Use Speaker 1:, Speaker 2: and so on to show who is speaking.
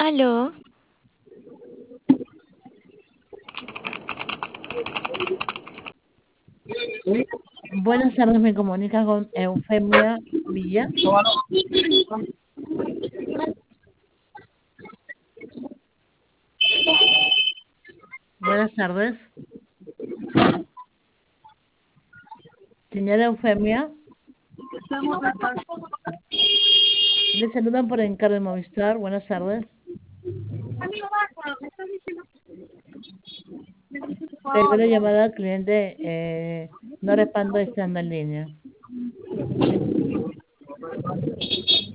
Speaker 1: Aló,
Speaker 2: Buenas tardes, me comunica con Eufemia Villa. Buenas tardes, señora Eufemia. Le saludan por encargo de Movistar. Buenas tardes. Recibió la llamada al cliente. No respondo estando en línea.